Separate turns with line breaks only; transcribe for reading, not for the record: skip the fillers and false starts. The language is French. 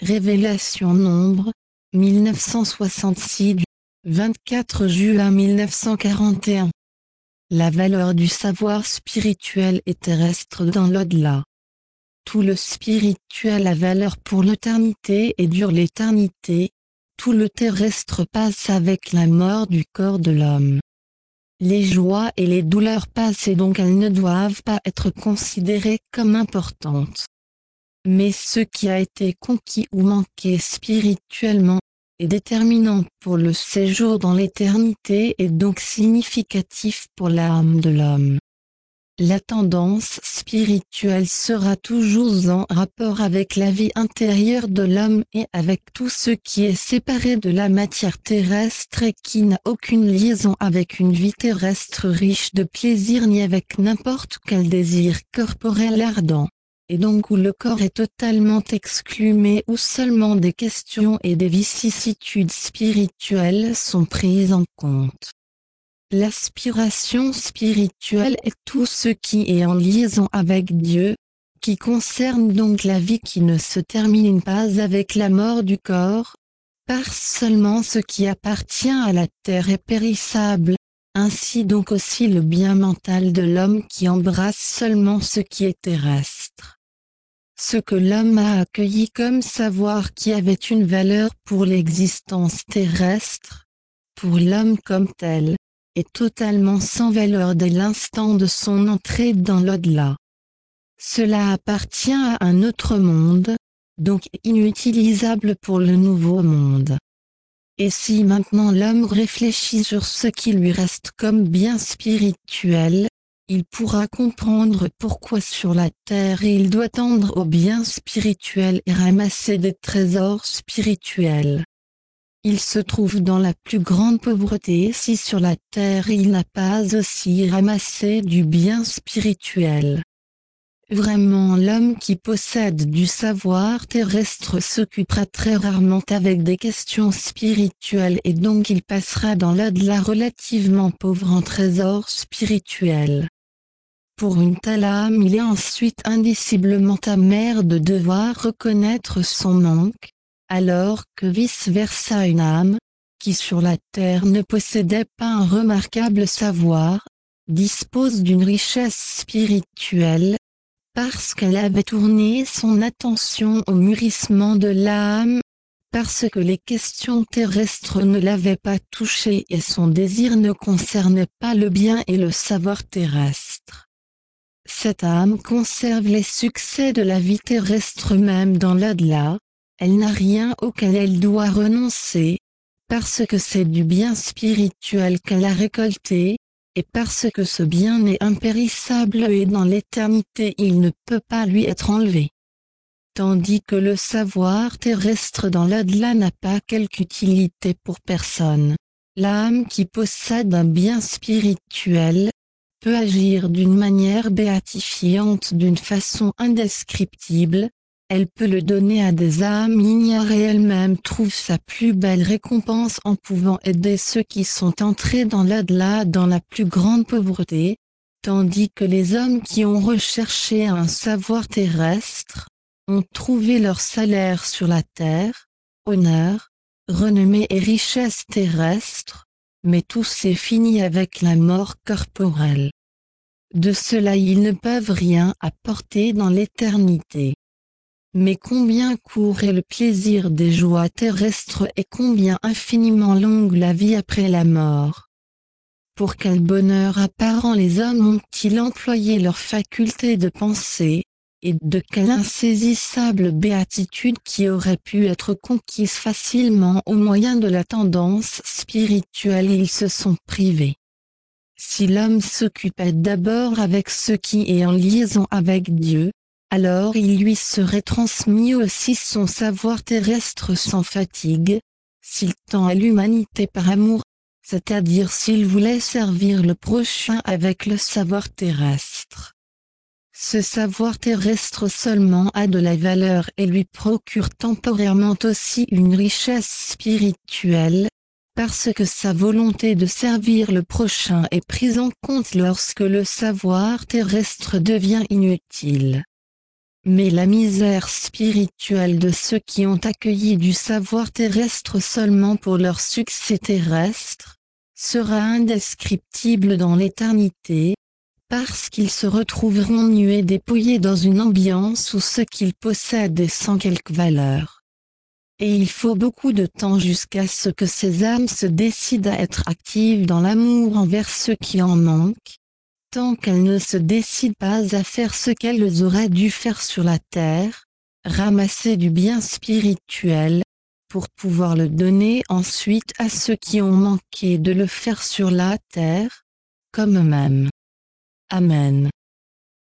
Révélation Nombre, 1966 du 24 juin 1941. La valeur du savoir spirituel et terrestre dans l'au-delà. Tout le spirituel a valeur pour l'éternité et dure l'éternité, tout le terrestre passe avec la mort du corps de l'homme. Les joies et les douleurs passent et donc elles ne doivent pas être considérées comme importantes. Mais ce qui a été conquis ou manqué spirituellement, est déterminant pour le séjour dans l'éternité et donc significatif pour l'âme de l'homme. La tendance spirituelle sera toujours en rapport avec la vie intérieure de l'homme et avec tout ce qui est séparé de la matière terrestre et qui n'a aucune liaison avec une vie terrestre riche de plaisir ni avec n'importe quel désir corporel ardent. Et donc où le corps est totalement exclu mais où seulement des questions et des vicissitudes spirituelles sont prises en compte. L'aspiration spirituelle est tout ce qui est en liaison avec Dieu, qui concerne donc la vie qui ne se termine pas avec la mort du corps, par seulement ce qui appartient à la terre est périssable. Ainsi donc aussi le bien mental de l'homme qui embrasse seulement ce qui est terrestre. Ce que l'homme a accueilli comme savoir qui avait une valeur pour l'existence terrestre, pour l'homme comme tel, est totalement sans valeur dès l'instant de son entrée dans l'au-delà. Cela appartient à un autre monde, donc inutilisable pour le nouveau monde. Et si maintenant l'homme réfléchit sur ce qui lui reste comme bien spirituel, il pourra comprendre pourquoi sur la terre il doit tendre au bien spirituel et ramasser des trésors spirituels. Il se trouve dans la plus grande pauvreté si sur la terre il n'a pas aussi ramassé du bien spirituel. Vraiment l'homme qui possède du savoir terrestre s'occupera très rarement avec des questions spirituelles et donc il passera dans l'au-delà relativement pauvre en trésors spirituels. Pour une telle âme il est ensuite indiciblement amer de devoir reconnaître son manque, alors que vice-versa une âme, qui sur la terre ne possédait pas un remarquable savoir, dispose d'une richesse spirituelle, parce qu'elle avait tourné son attention au mûrissement de l'âme, parce que les questions terrestres ne l'avaient pas touchée et son désir ne concernait pas le bien et le savoir terrestre. Cette âme conserve les succès de la vie terrestre même dans l'au-delà, elle n'a rien auquel elle doit renoncer, parce que c'est du bien spirituel qu'elle a récolté, et parce que ce bien est impérissable et dans l'éternité il ne peut pas lui être enlevé. Tandis que le savoir terrestre dans l'au-delà n'a pas quelque utilité pour personne. L'âme qui possède un bien spirituel, peut agir d'une manière béatifiante d'une façon indescriptible, elle peut le donner à des âmes ignorées et elle-même trouve sa plus belle récompense en pouvant aider ceux qui sont entrés dans l'au-delà dans la plus grande pauvreté, tandis que les hommes qui ont recherché un savoir terrestre, ont trouvé leur salaire sur la terre, honneur, renommée et richesse terrestre, mais tout s'est fini avec la mort corporelle. De cela ils ne peuvent rien apporter dans l'éternité. Mais combien court est le plaisir des joies terrestres et combien infiniment longue la vie après la mort. Pour quel bonheur apparent les hommes ont-ils employé leur faculté de penser, et de quelle insaisissable béatitude qui aurait pu être conquise facilement au moyen de la tendance spirituelle ils se sont privés. Si l'homme s'occupait d'abord avec ce qui est en liaison avec Dieu, alors il lui serait transmis aussi son savoir terrestre sans fatigue, s'il tend à l'humanité par amour, c'est-à-dire s'il voulait servir le prochain avec le savoir terrestre. Ce savoir terrestre seulement a de la valeur et lui procure temporairement aussi une richesse spirituelle, parce que sa volonté de servir le prochain est prise en compte lorsque le savoir terrestre devient inutile. Mais la misère spirituelle de ceux qui ont accueilli du savoir terrestre seulement pour leur succès terrestre, sera indescriptible dans l'éternité, parce qu'ils se retrouveront nus et dépouillés dans une ambiance où ce qu'ils possèdent est sans quelque valeur. Et il faut beaucoup de temps jusqu'à ce que ces âmes se décident à être actives dans l'amour envers ceux qui en manquent, tant qu'elles ne se décident pas à faire ce qu'elles auraient dû faire sur la terre, ramasser du bien spirituel, pour pouvoir le donner ensuite à ceux qui ont manqué de le faire sur la terre, comme eux-mêmes. Amen.